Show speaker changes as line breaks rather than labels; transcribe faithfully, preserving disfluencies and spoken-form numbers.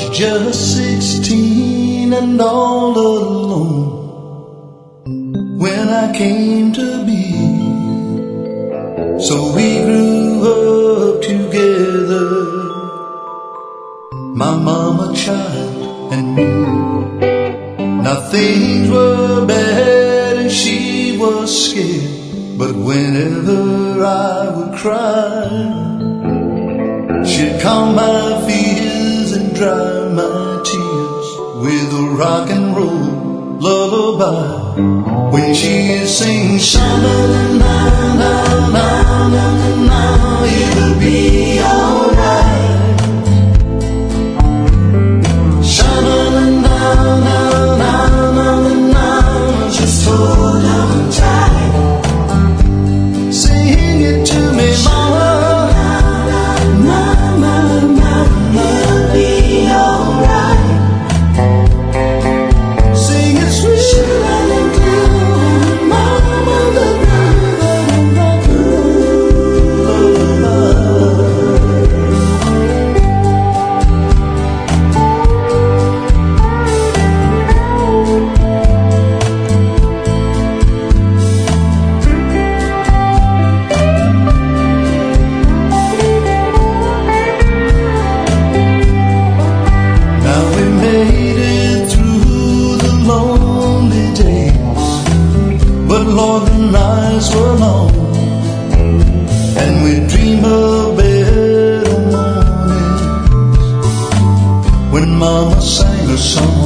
just sixteen and all alone when I came to be. So we grew up together, my mama, child, and me. Now things were bad and she was scared, but whenever I would cry, she'd calm my fears and dry my tears with a rock and roll lullaby. When she sings sha-la-la-la-la-la-la-la, it'll be alright. Sha-la-la-la-la-la-la-la, just hold on tight. Sing it to me, mama. Lord, the nights were long, and we dream of better mornings when Mama sang a song.